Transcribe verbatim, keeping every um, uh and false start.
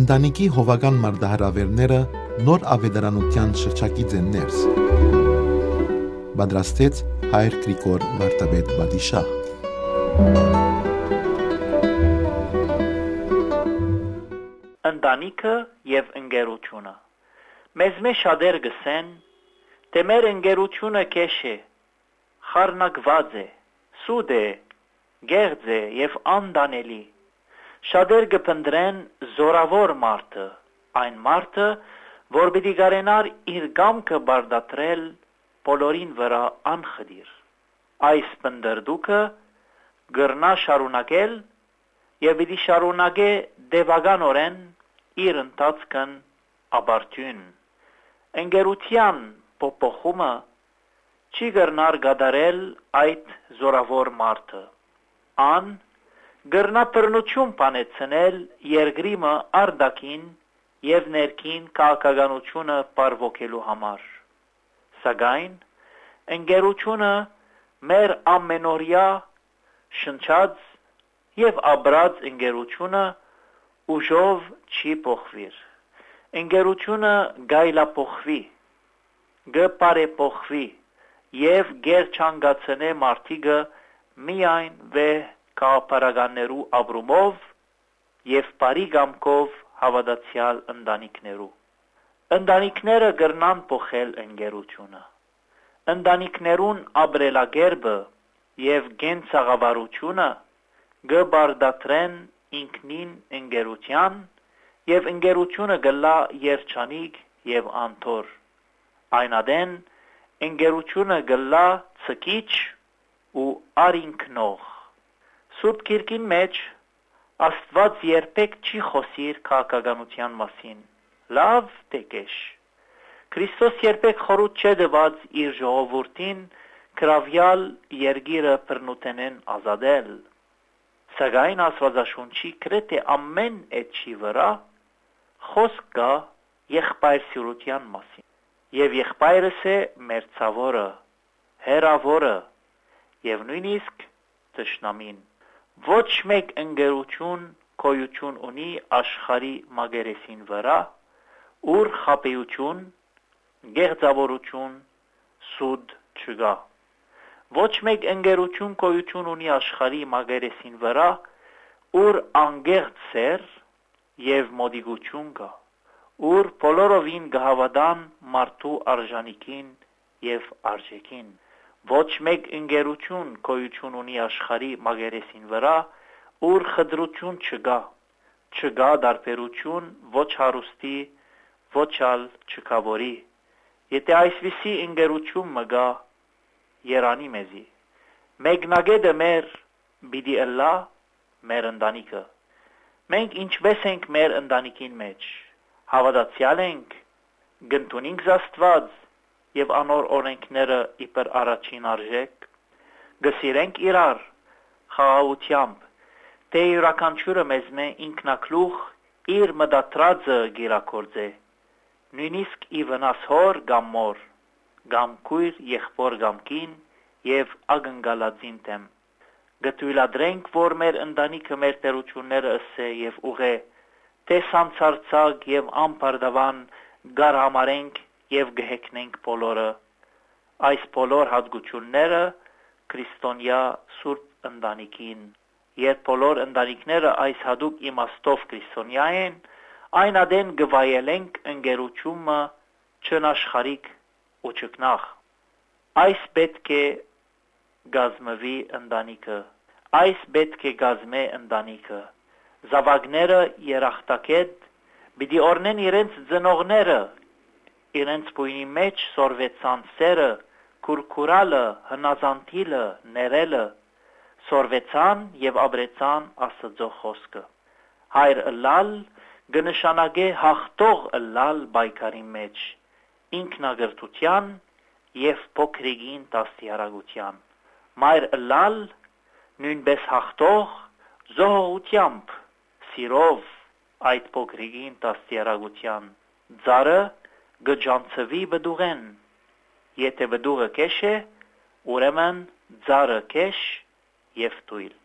Ընտանիքի հովական մարտահրավերները նոր ավետարանության շրջակից են ներս։ Պատրաստեց Հայր Գրիգոր Վարդապետ Բադիշահ։ Ընտանիքը եւ ընկերությունը։ Մեզ մեջ շատեր գսեն, թե մեր ընկերությունը քեշ է, խառնակված է, սուտ է, գեղձ է եւ անդանելի։ Շատեր կփնտրեն զորավոր մարդը, այն մարդը, որ պիտի կարենար իր կամքը բարդատրել բոլորին վրա անխդիր։ Այս փնտրդուքը գրնա շարունակել եւ պիտի շարունակե դեպականորեն իր ընթացքն ապարդյուն։ Ընկերության փոփոխումը չի գրնար գդարել այդ զորավոր մարդը։ Ան գրնա բռնություն բանեցնել երկրիմը արդակին եւ ներքին քաղաքականությունը բարվոքելու համար։ Սակայն ընկերությունը մեր ամենօրյա շնչած եւ ապրած ընկերությունը ուժով չի փոխվիր։ Ընկերությունը գայլափոխվի, գպարեփոխվի եւ գերչանգացնե մարդիկը միայն վե կապարագաններու ապրումով եւ բարի կամքով հավատացյալ ընտանիքներու։ Ընտանիքները գրնան փոխել ընկերությունը։ Ընտանիքներուն ապրելակերպը եւ գենցաղավարությունը գբարդատրեն ինքնին ընկերության եւ ընկերությունը գլա երջանիկ եւ անթոր։ Այնադեն ընկերությունը գլա ցկիչ ու արինքնող։ Սուրբ Գիրքին մեջ Աստված երբեք չի խոսիր քաղաքականության մասին։ Լավ տեկեշ։ Քրիստոս երբեք խորհուրդ չի տված իր ժողովրդին կրավյալ երգիրը բռնութենեն ազատել։ Սակայն Աստվածաշունչի գրեթե ամեն էջի վրա խոսք կա եղբայրսիրության մասին։ Եվ եղբայրս է մերձավորը, հերավորը եւ նույնիսկ թշնամին։ Ոչ մեկ ընկերություն գոյություն ունի աշխարհի մագերեսին վրա, ուր խաբեություն, գեղձավորություն, սուտ չկա։ Ոչ մեկ ընկերություն գոյություն ունի աշխարհի մագերեսին վրա, ուր անգեղծ սեր եւ մոդիգություն կա, ուր բոլորովին կհավատան մարդու արժանիքին եւ արժեքին։ Ոչ մեկ ընկերություն գոյություն ունի աշխարհի մագերեսին վրա, ուր խտրություն չկա, չկա դարբերություն ոչ հարուստի, ոչ ալ չկավորի։ Եթե այսպիսի ընկերություն մգա, երանի մեզի։ Մեկնագետը մեր բիդի ըլլա մեր ընտանիքը։ Մենք ինչպես ենք մեր ընտանիքին մեջ, հավատացյալ ենք, գտնունինք Աստված եւ անոր օրենքները իբր առաջին արժեք, գսիրենք իրար խաղաղությամբ, թե յուրաքանչյուրը մեզ մե ինքնակլուղ իր մտածրածը գիրակորձե, նույնիսկ ի վնաս հոր կամ մոր, կամ քույր եղբոր կամ կին եւ ակնկալածին դեմ։ Գտույլադրենք, որ մեր ընտանիքը մեր տերությունները ըսե եւ ուղե, թե սանցարցակ եւ ամբարդավան գար համարենք եւ գհեքնենք բոլորը։ Այս բոլոր հատկությունները քրիստոնյա սուրբ ընտանիքին։ Երբ բոլոր ընտանիքները այս հատուկ իմաստով քրիստոնյա են, այն ադեն գվայելենք ընկերությունը չնաշխարիկ ու չկնախ։ Այս պետք է գազմվի ընտանիքը, այս պետք է գազմե ընտանիքը։ Զավակները երախտակետ պիտի օրնեն իրենց ծնողները, իրենց բույնի մեջ սորվեցան սերը, կուրկուրալը, հնազանդիլը, ներելը, սորվեցան եւ ապրեցան Աստծո խոսքը։ Հայր ըլլալ գնշանագե հաղթող ըլլալ բայկարի մեջ, ինքնագրտության եւ փոքրիկին դաստիարակության։ Մայր ըլլալ նույնպես հաղթող զոհությամբ, սիրով այդ փոքրիկին դաստիարակության։ Ձարը գջանցվի բդուղեն, եթե բդուղը կեշ է, ուրեմն ձարը կեշ եւ թույլ։